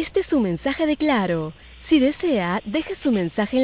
Este es su mensaje de Claro. Si desea, deje su mensaje en